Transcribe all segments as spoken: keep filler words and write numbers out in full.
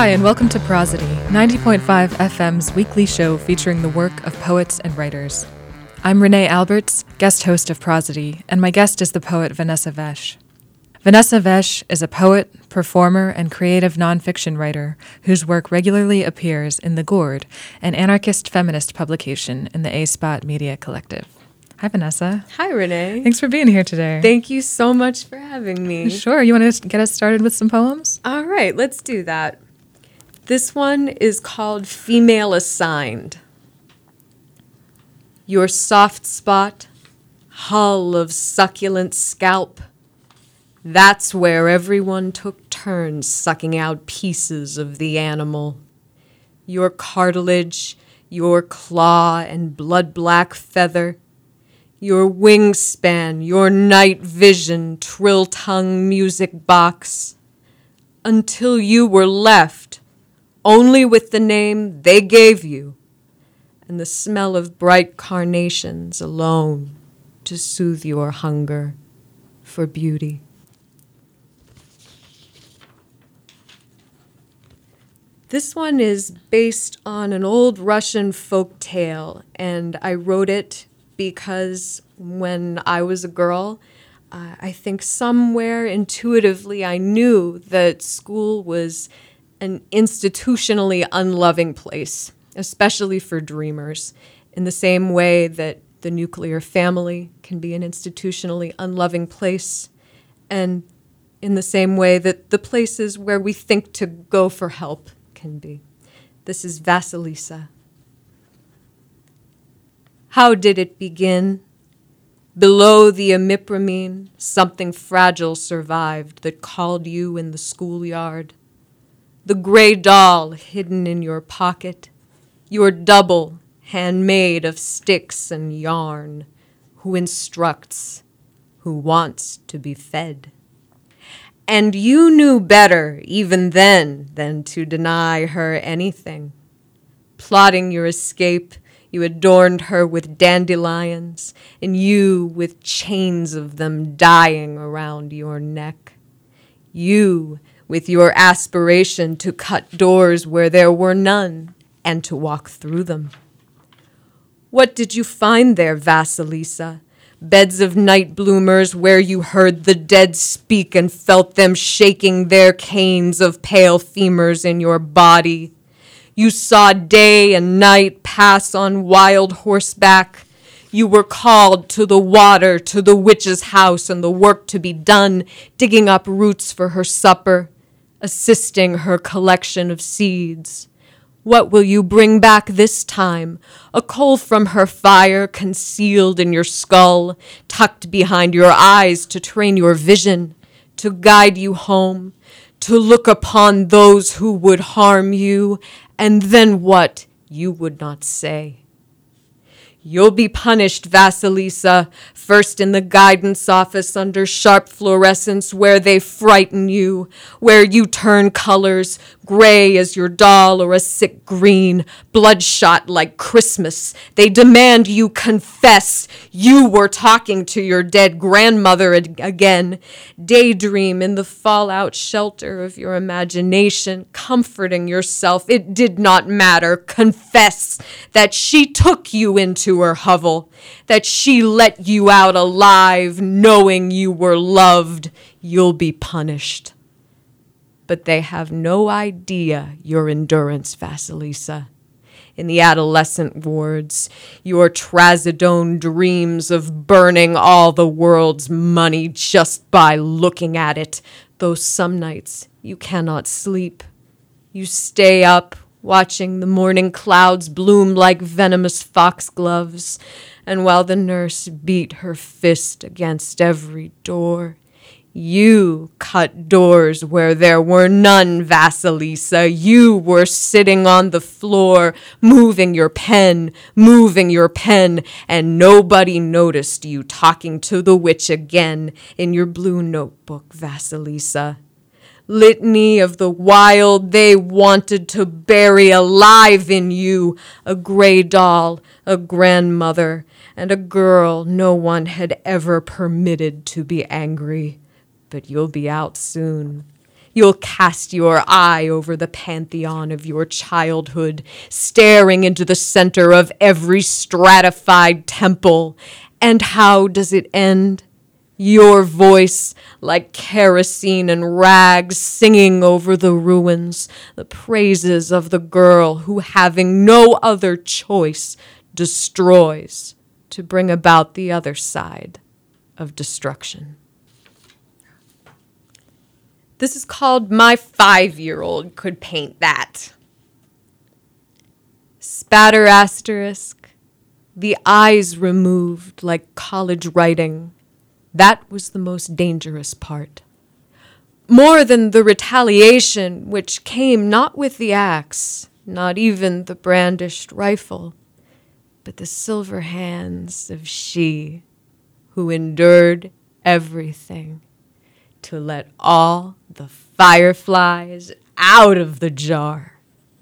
Hi, and welcome to Prosody, ninety point five F M's weekly show featuring the work of poets and writers. I'm Renee Alberts, guest host of Prosody, and my guest is the poet Vanessa Vesh. Vanessa Vesh is a poet, performer, and creative nonfiction writer whose work regularly appears in The Gourd, an anarchist feminist publication in the A-Spot Media Collective. Hi, Vanessa. Hi, Renee. Thanks for being here today. Thank you so much for having me. Sure. You want to get us started with some poems? All right, let's do that. This one is called Female Assigned. Your soft spot, hull of succulent scalp, that's where everyone took turns sucking out pieces of the animal. Your cartilage, your claw and blood-black feather, your wingspan, your night vision, trill-tongue music box, until you were left only with the name they gave you and the smell of bright carnations alone to soothe your hunger for beauty. This one is based on an old Russian folk tale, and I wrote it because when I was a girl, uh, I think somewhere intuitively I knew that school was an institutionally unloving place, especially for dreamers, in the same way that the nuclear family can be an institutionally unloving place, and in the same way that the places where we think to go for help can be. This is Vasilisa. How did it begin? Below the imipramine, something fragile survived that called you in the schoolyard. The gray doll hidden in your pocket, your double handmade of sticks and yarn, who instructs, who wants to be fed. And you knew better even then than to deny her anything. Plotting your escape, you adorned her with dandelions, and you with chains of them dying around your neck. You with your aspiration to cut doors where there were none, and to walk through them. What did you find there, Vasilisa? Beds of night bloomers where you heard the dead speak and felt them shaking their canes of pale femurs in your body. You saw day and night pass on wild horseback. You were called to the water, to the witch's house, and the work to be done, digging up roots for her supper, assisting her collection of seeds. What will you bring back this time? A coal from her fire concealed in your skull, tucked behind your eyes to train your vision, to guide you home, to look upon those who would harm you, and then what you would not say. You'll be punished, Vasilisa, first in the guidance office under sharp fluorescence where they frighten you, where you turn colors, gray as your doll or a sick green, bloodshot like Christmas. They demand you confess you were talking to your dead grandmother ag- again. Daydream in the fallout shelter of your imagination, comforting yourself. It did not matter. Confess that she took you into her hovel, that she let you out alive, knowing you were loved. You'll be punished. But they have no idea your endurance, Vasilisa. In the adolescent wards, your trazodone dreams of burning all the world's money just by looking at it, though some nights you cannot sleep. You stay up, watching the morning clouds bloom like venomous foxgloves, and while the nurse beat her fist against every door, you cut doors where there were none, Vasilisa. You were sitting on the floor, moving your pen, moving your pen, and nobody noticed you talking to the witch again in your blue notebook, Vasilisa. Litany of the wild they wanted to bury alive in you, a gray doll, a grandmother, and a girl no one had ever permitted to be angry. But you'll be out soon. You'll cast your eye over the pantheon of your childhood, staring into the center of every stratified temple. And how does it end? Your voice, like kerosene and rags, singing over the ruins, the praises of the girl who, having no other choice, destroys to bring about the other side of destruction. This is called My Five-Year-Old Could Paint That. Spatter asterisk, the eyes removed like college writing. That was the most dangerous part. More than the retaliation, which came not with the axe, not even the brandished rifle, but the silver hands of she who endured everything to let all the fireflies out of the jar.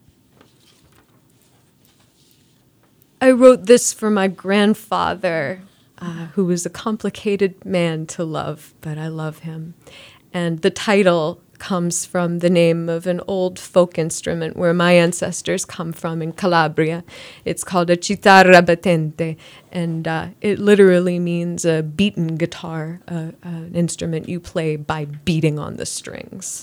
I wrote this for my grandfather, uh, who was a complicated man to love, but I love him. And the title comes from the name of an old folk instrument where my ancestors come from in Calabria. It's called a chitarra battente, and uh, it literally means a beaten guitar, uh, uh, an instrument you play by beating on the strings.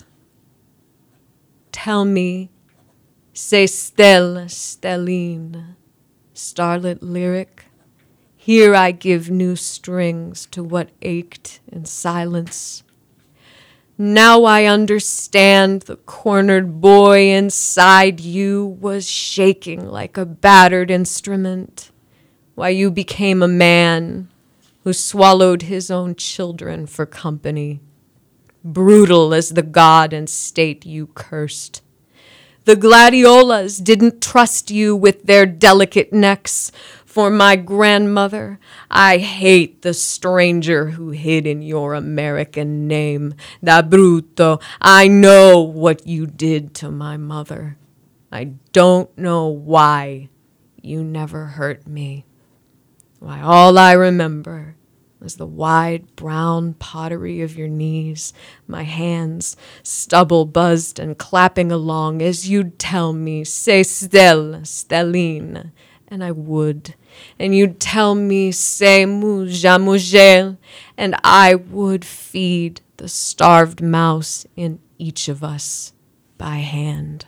Tell me, say stella, stelline, starlit lyric, here I give new strings to what ached in silence. Now I understand the cornered boy inside you was shaking like a battered instrument, why you became a man who swallowed his own children for company, brutal as the god and state you cursed. The gladiolas didn't trust you with their delicate necks. For my grandmother, I hate the stranger who hid in your American name. Da bruto, I know what you did to my mother. I don't know why you never hurt me. Why all I remember was the wide brown pottery of your knees, my hands stubble buzzed and clapping along as you'd tell me, say stella, stelline, and I would. And you'd tell me, say muja mugel, and I would feed the starved mouse in each of us by hand.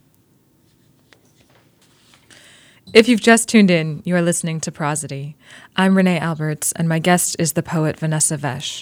If you've just tuned in, you are listening to Prosody. I'm Renee Alberts, and my guest is the poet Vanessa Vesh.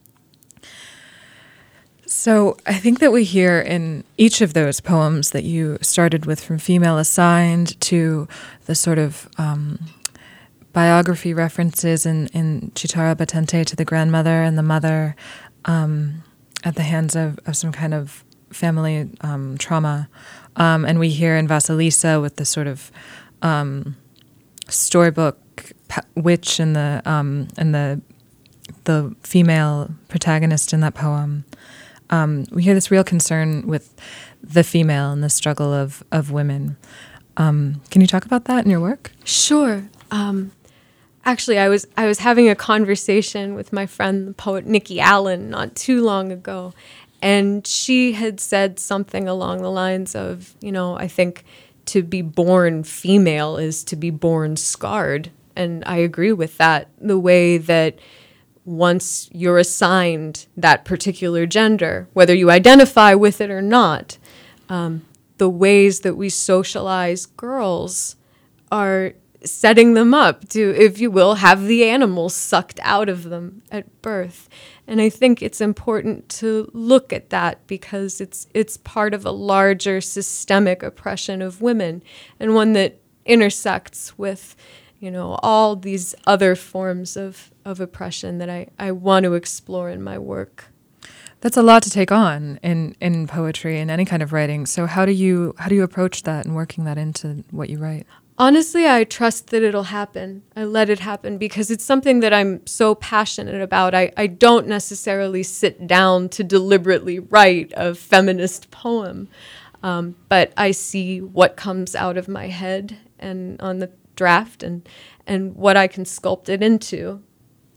So I think that we hear in each of those poems that you started with, from Female Assigned to the sort of um, biography references in, in Chitarra Battente to the grandmother and the mother um, at the hands of, of some kind of family um, trauma. Um, and we hear in Vasilisa with the sort of um, storybook pa- witch and the um, and the the female protagonist in that poem. Um, we hear this real concern with the female and the struggle of of women. Um, can you talk about that in your work? Sure. Um, actually, I was I was having a conversation with my friend, the poet Nikki Allen, not too long ago, and she had said something along the lines of, you know, I think to be born female is to be born scarred, and I agree with that. The way that once you're assigned that particular gender, whether you identify with it or not, um, the ways that we socialize girls are setting them up to, if you will, have the animals sucked out of them at birth. And I think it's important to look at that because it's it's part of a larger systemic oppression of women, and one that intersects with, you know, all these other forms of, of oppression that I, I want to explore in my work. That's a lot to take on in, in poetry and any kind of writing. So how do you how do you approach that and working that into what you write? Honestly, I trust that it'll happen. I let it happen because it's something that I'm so passionate about. I, I don't necessarily sit down to deliberately write a feminist poem, um, but I see what comes out of my head and on the draft and, and what I can sculpt it into.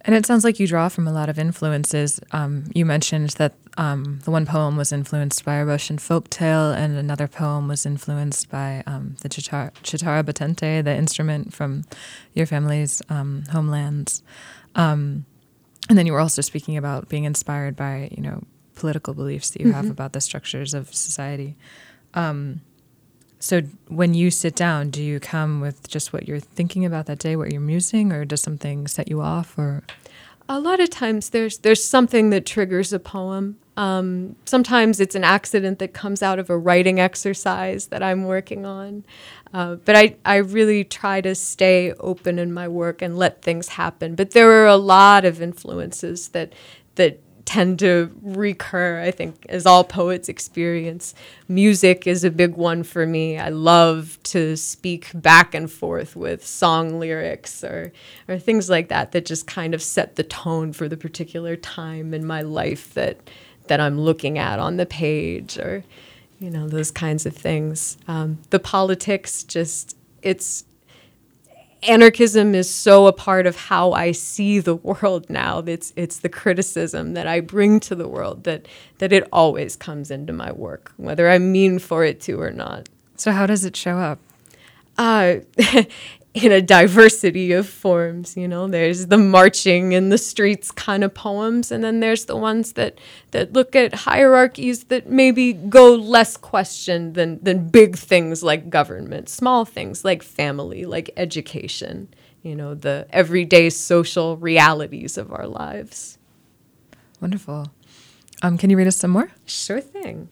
And it sounds like you draw from a lot of influences. Um, you mentioned that um, the one poem was influenced by a Russian folktale, and another poem was influenced by um, the chitar- chitara batente, the instrument from your family's um, homelands. Um, and then you were also speaking about being inspired by, you know, political beliefs that you mm-hmm. have about the structures of society. Um, so when you sit down, do you come with just what you're thinking about that day, what you're musing, or does something set you off? Or a lot of times there's there's something that triggers a poem. Um, sometimes it's an accident that comes out of a writing exercise that I'm working on. Uh, but I, I really try to stay open in my work and let things happen. But there are a lot of influences that that tend to recur, I think, as all poets experience. Music is a big one for me. I love to speak back and forth with song lyrics or or things like that that just kind of set the tone for the particular time in my life that that I'm looking at on the page, or, you know, those kinds of things. Um, the politics, just, it's, anarchism is so a part of how I see the world now. It's it's the criticism that I bring to the world that that it always comes into my work, whether I mean for it to or not. So how does it show up? Uh, in a diversity of forms, you know. There's the marching in the streets kind of poems, and then there's the ones that, that look at hierarchies that maybe go less questioned than, than big things like government, small things like family, like education, you know, the everyday social realities of our lives. Wonderful. Um, can you read us some more? Sure thing.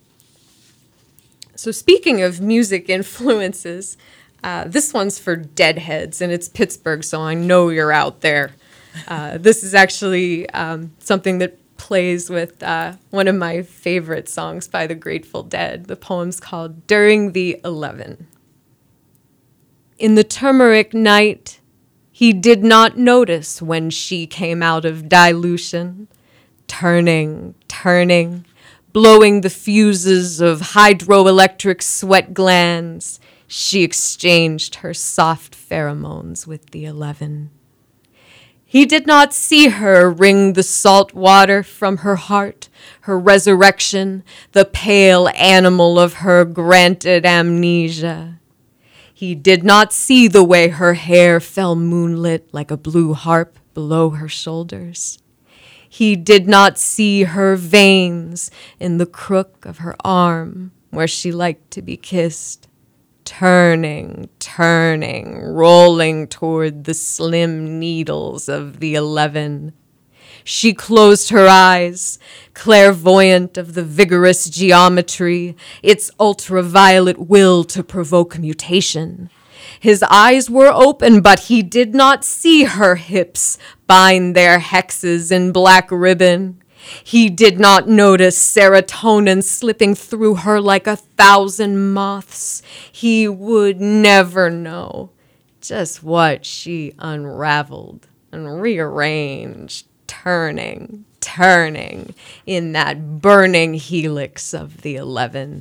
So speaking of music influences, Uh, this one's for Deadheads, and it's Pittsburgh, so I know you're out there. Uh, this is actually um, something that plays with uh, one of my favorite songs by the Grateful Dead. The poem's called During the Eleven. In the turmeric night, he did not notice when she came out of dilution, turning, turning, blowing the fuses of hydroelectric sweat glands. She exchanged her soft pheromones with the eleven. He did not see her wring the salt water from her heart, her resurrection, the pale animal of her granted amnesia. He did not see the way her hair fell moonlit like a blue harp below her shoulders. He did not see her veins in the crook of her arm where she liked to be kissed. Turning, turning, rolling toward the slim needles of the eleven. She closed her eyes, clairvoyant of the vigorous geometry, its ultraviolet will to provoke mutation. His eyes were open, but he did not see her hips bind their hexes in black ribbon. He did not notice serotonin slipping through her like a thousand moths. He would never know just what she unraveled and rearranged, turning, turning in that burning helix of the eleven.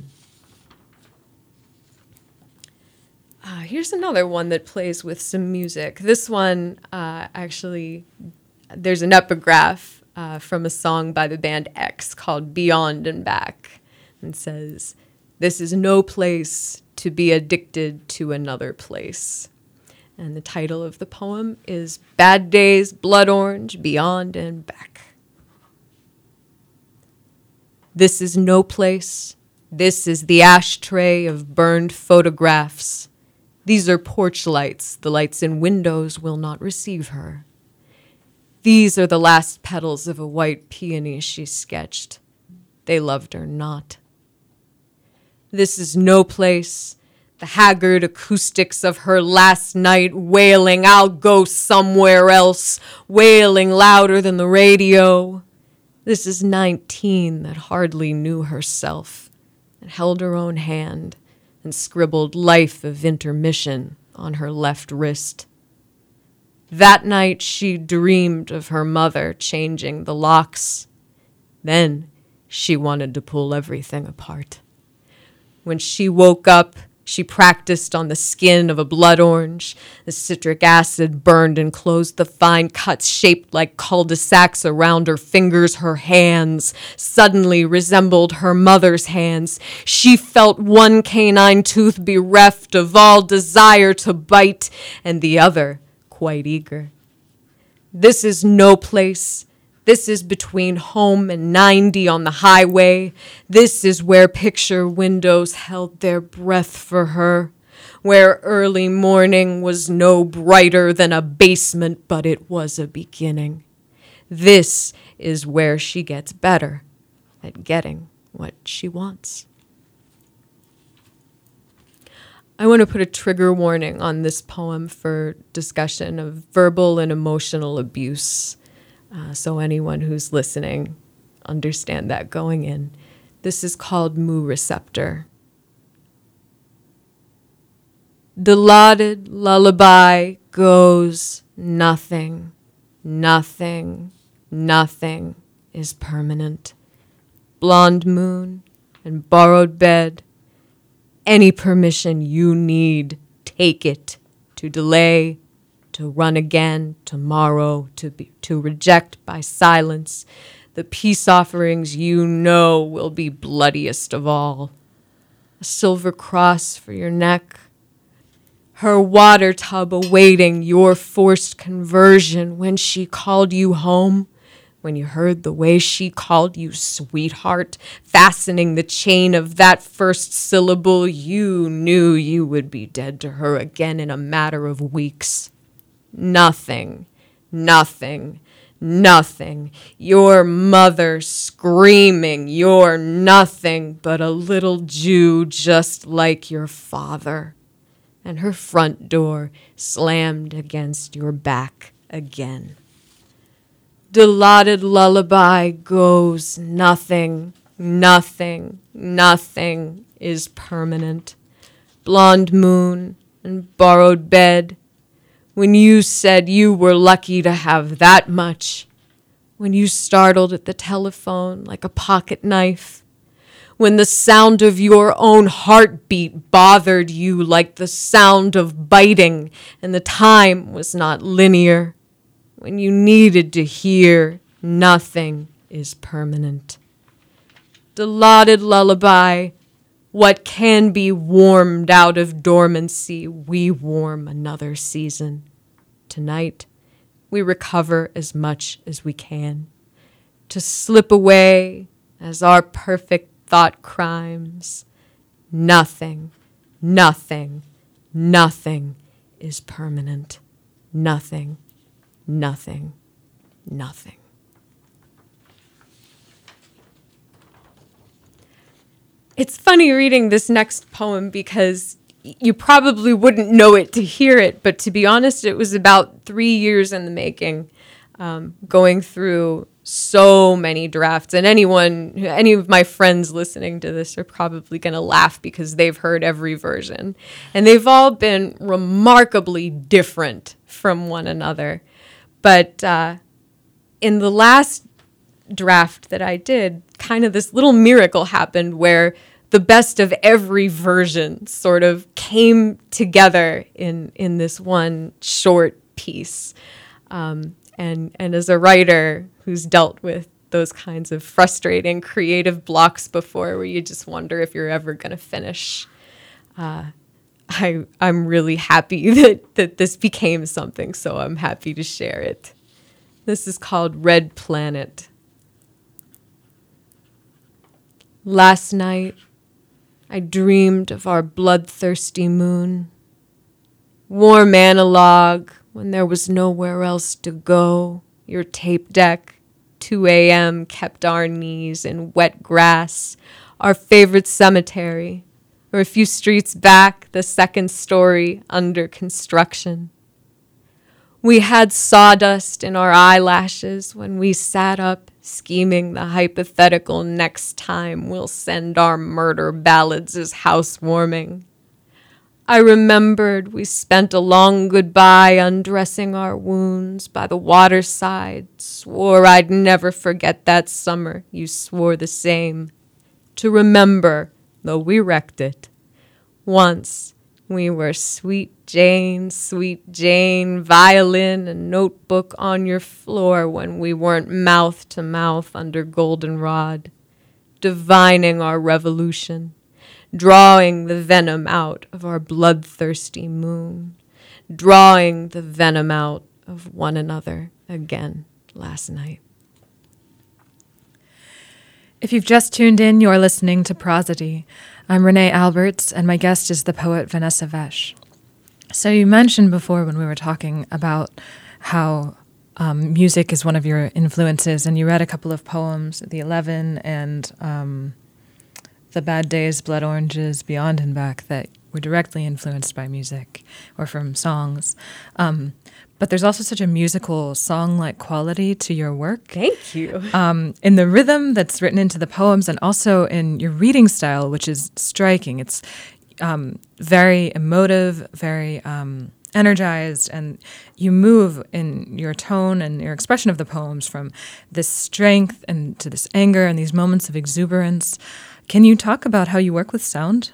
Uh, here's another one that plays with some music. This one, uh, actually, there's an epigraph Uh, from a song by the band X called Beyond and Back, and says, "This is no place to be addicted to another place." And the title of the poem is Bad Days, Blood Orange, Beyond and Back. This is no place. This is the ashtray of burned photographs. These are porch lights. The lights in windows will not receive her. These are the last petals of a white peony she sketched. They loved her not. This is no place. The haggard acoustics of her last night wailing, "I'll go somewhere else," wailing louder than the radio. This is nineteen that hardly knew herself and held her own hand and scribbled life of intermission on her left wrist. That night she dreamed of her mother changing the locks. Then she wanted to pull everything apart. When she woke up, She practiced on the skin of a blood orange. The citric acid burned and closed the fine cuts shaped like cul-de-sacs around her fingers. Her hands suddenly resembled her mother's hands. She felt one canine tooth bereft of all desire to bite, and the other quite eager. This is no place. This is between home and ninety on the highway. This is where picture windows held their breath for her, where early morning was no brighter than a basement, but it was a beginning. This is where she gets better at getting what she wants. I want to put a trigger warning on this poem for discussion of verbal and emotional abuse. Uh, so anyone who's listening, understand that going in. This is called Mu Receptor. The lauded lullaby goes nothing, nothing, nothing is permanent. Blonde moon and borrowed bed. Any permission you need, take it. To delay, to run again, tomorrow, to be, to reject by silence, the peace offerings you know will be bloodiest of all. A silver cross for your neck, her water tub awaiting your forced conversion when she called you home, when you heard the way she called you sweetheart, fastening the chain of that first syllable, you knew you would be dead to her again in a matter of weeks. Nothing, nothing, nothing. Your mother screaming, you're nothing but a little Jew just like your father. And her front door slammed against your back again. The lauded lullaby goes nothing, nothing, nothing is permanent. Blonde moon and borrowed bed. When you said you were lucky to have that much, when you startled at the telephone like a pocket knife, when the sound of your own heartbeat bothered you like the sound of biting and the time was not linear, when you needed to hear nothing is permanent. The lauded lullaby, what can be warmed out of dormancy, we warm another season. Tonight, we recover as much as we can, to slip away as our perfect thought crimes. Nothing, nothing, nothing is permanent. Nothing, nothing, nothing. It's funny reading this next poem because you probably wouldn't know it to hear it, but to be honest, it was about three years in the making, um, going through so many drafts. And anyone, any of my friends listening to this are probably going to laugh because they've heard every version. And they've all been remarkably different from one another. But uh, in the last draft that I did, kind of this little miracle happened where the best of every version sort of came together in, in this one short piece. Um, and, and as a writer who's dealt with those kinds of frustrating creative blocks before where you just wonder if you're ever going to finish, uh, I, I'm really happy that, that this became something, so I'm happy to share it. This is called Red Planet. Last night, I dreamed of our bloodthirsty moon. Warm analog when there was nowhere else to go. Your tape deck, two a.m. kept our knees in wet grass. Our favorite cemetery, or a few streets back, the second story under construction. We had sawdust in our eyelashes when we sat up, scheming the hypothetical next time we'll send our murder ballads as housewarming. I remembered we spent a long goodbye undressing our wounds by the waterside, swore I'd never forget that summer, you swore the same. To remember, though we wrecked it, Once we were sweet Jane, sweet Jane, violin and notebook on your floor when we weren't mouth to mouth under goldenrod, divining our revolution, drawing the venom out of our bloodthirsty moon, drawing the venom out of one another again last night. If you've just tuned in, you're listening to Prosody. I'm Renee Alberts, and my guest is the poet Vanessa Vesh. So you mentioned before when we were talking about how um, music is one of your influences, and you read a couple of poems, The Eleven and um, The Bad Days, Blood Oranges, Beyond and Back, that were directly influenced by music or from songs. Um, but there's also such a musical song-like quality to your work. Thank you. Um, in the rhythm that's written into the poems, and also in your reading style, which is striking. It's um, very emotive, very um, energized, and you move in your tone and your expression of the poems from this strength and to this anger and these moments of exuberance. Can you talk about how you work with sound?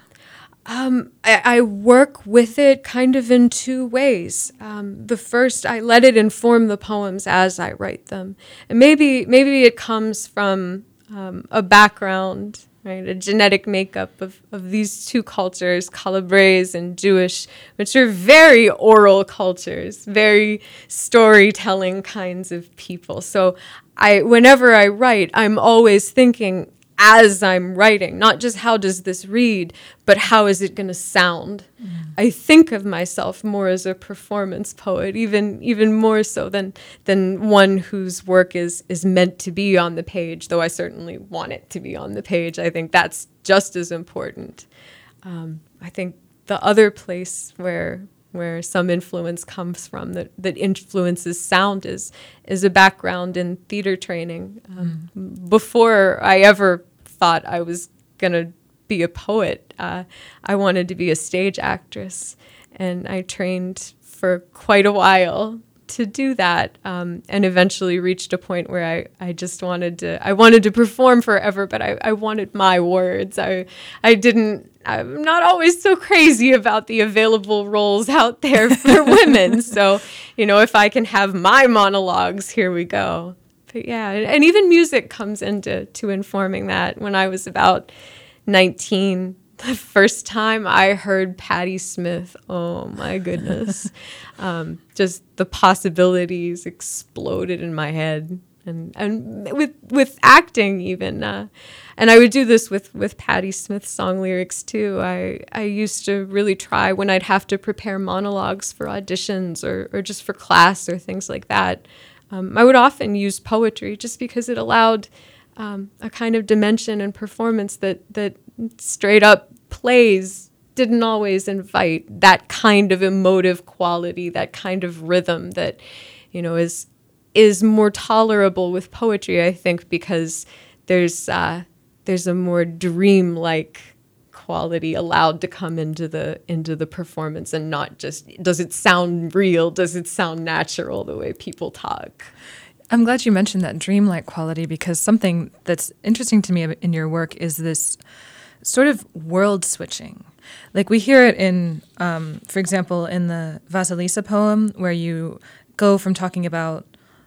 Um, I, I work with it kind of in two ways. Um, the first, I let it inform the poems as I write them. And maybe maybe it comes from um, a background, right, a genetic makeup of, of these two cultures, Calabrese and Jewish, which are very oral cultures, very storytelling kinds of people. So I, whenever I write, I'm always thinking, as I'm writing, not just how does this read, but how is it going to sound? Mm. I think of myself more as a performance poet, even even more so than than one whose work is is meant to be on the page, though I certainly want it to be on the page. I think that's just as important. Um, I think the other place where where some influence comes from that, that influences sound is is a background in theater training. Um, mm. Before I ever thought I was going to be a poet, uh, I wanted to be a stage actress, and I trained for quite a while to do that, um, and eventually reached a point where I, I just wanted to I wanted to perform forever, but I, I wanted my words. I I didn't I'm not always so crazy about the available roles out there for women. So, you know, if I can have my monologues, here we go. But yeah, and even music comes into to informing that. When I was about nineteen, the first time I heard Patti Smith, oh my goodness, um, just the possibilities exploded in my head. And and with with acting even, uh, and I would do this with, with Patti Smith song lyrics too. I, I used to really try when I'd have to prepare monologues for auditions or, or just for class or things like that. Um, I would often use poetry just because it allowed um, a kind of dimension and performance that that straight up plays didn't always invite. That kind of emotive quality, that kind of rhythm that, you know, is is more tolerable with poetry, I think, because there's uh, there's a more dream-like quality allowed to come into the into the performance, and not just does it sound real, does it sound natural the way people talk. I'm glad you mentioned that dreamlike quality, because something that's interesting to me in your work is this sort of world switching. Like we hear it in, um, for example, in the Vasilisa poem, where you go from talking about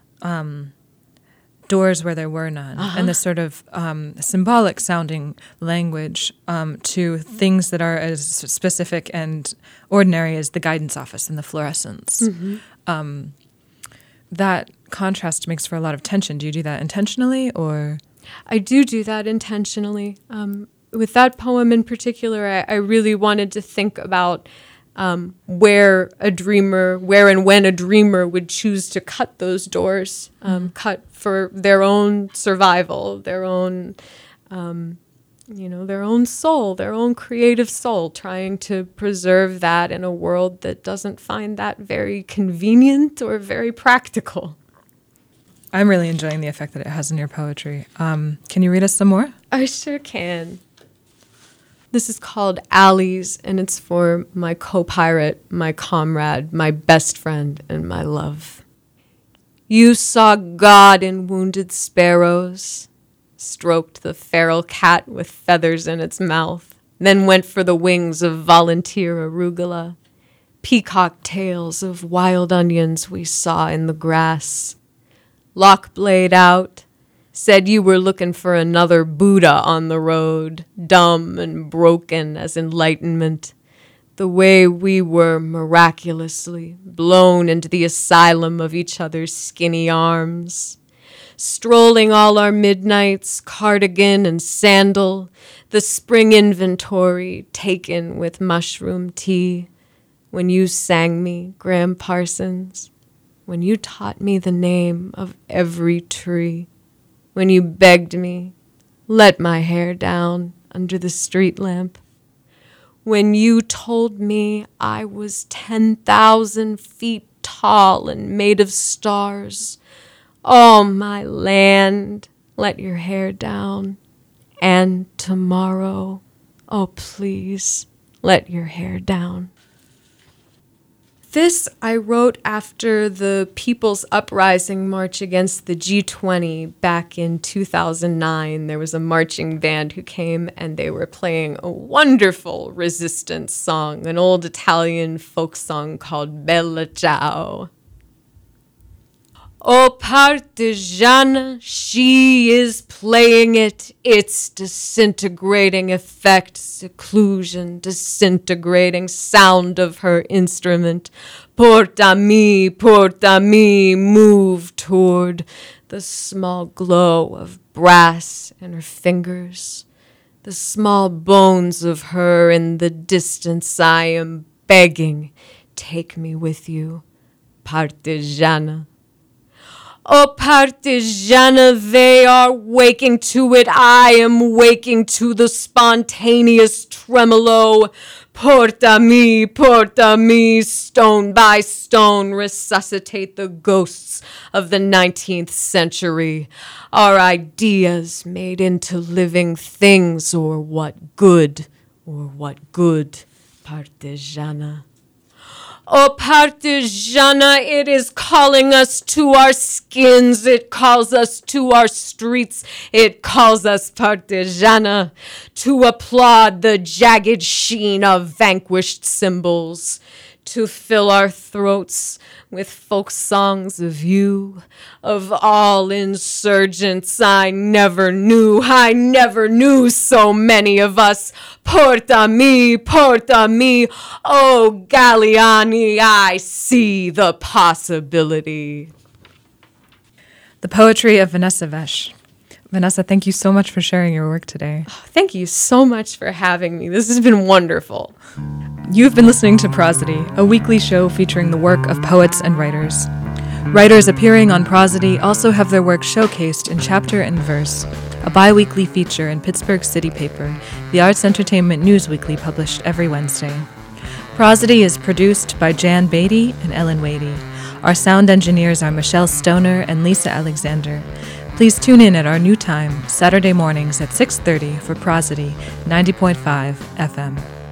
Um, doors where there were none, uh-huh. and this sort of um, symbolic sounding language um, to things that are as specific and ordinary as the guidance office and the fluorescence. Mm-hmm. Um, that contrast makes for a lot of tension. Do you do that intentionally, or? I do do that intentionally. Um, with that poem in particular, I, I really wanted to think about Um, where a dreamer, where and when a dreamer would choose to cut those doors, um, mm-hmm. cut for their own survival, their own, um, you know, their own soul, their own creative soul, trying to preserve that in a world that doesn't find that very convenient or very practical. I'm really enjoying the effect that it has in your poetry. Um, can you read us some more? I sure can. This is called Alleys, and it's for my co-pirate, my comrade, my best friend, and my love. You saw God in wounded sparrows, stroked the feral cat with feathers in its mouth, then went for the wings of volunteer arugula. Peacock tails of wild onions we saw in the grass. Lock blade out, said you were looking for another Buddha on the road, dumb and broken as enlightenment, the way we were miraculously blown into the asylum of each other's skinny arms. Strolling all our midnights, cardigan and sandal, the spring inventory taken with mushroom tea. When you sang me, Graham Parsons, when you taught me the name of every tree, when you begged me, let my hair down under the street lamp, when you told me I was ten thousand feet tall and made of stars. Oh, my land, let your hair down. And tomorrow, oh, please, let your hair down. This I wrote after the People's Uprising march against the G twenty back in two thousand nine. There was a marching band who came and they were playing a wonderful resistance song, an old Italian folk song called Bella Ciao. Oh, partigiana, she is playing it. It's disintegrating effect, seclusion, disintegrating sound of her instrument. Porta-mi, porta-mi, move toward the small glow of brass in her fingers. The small bones of her in the distance I am begging, take me with you, partigiana. Oh, partigiana, they are waking to it. I am waking to the spontaneous tremolo. Porta-mi, porta-mi, stone by stone, resuscitate the ghosts of the nineteenth century. Our ideas made into living things, or what good, or what good, partigiana. Oh, partigiana, it is calling us to our skins. It calls us to our streets. It calls us, partigiana, to applaud the jagged sheen of vanquished symbols, to fill our throats with folk songs of you, of all insurgents I never knew. I never knew so many of us. Porta-mi, porta-mi, oh, Galliani, I see the possibility. The poetry of Vanessa Vesh. Vanessa, thank you so much for sharing your work today. Oh, thank you so much for having me. This has been wonderful. You've been listening to Prosody, a weekly show featuring the work of poets and writers. Writers appearing on Prosody also have their work showcased in Chapter and Verse, a bi-weekly feature in Pittsburgh City Paper, the arts entertainment news weekly published every Wednesday. Prosody is produced by Jan Beatty and Ellen Wadey. Our sound engineers are Michelle Stoner and Lisa Alexander. Please tune in at our new time, Saturday mornings at six thirty for Prosody ninety point five F M.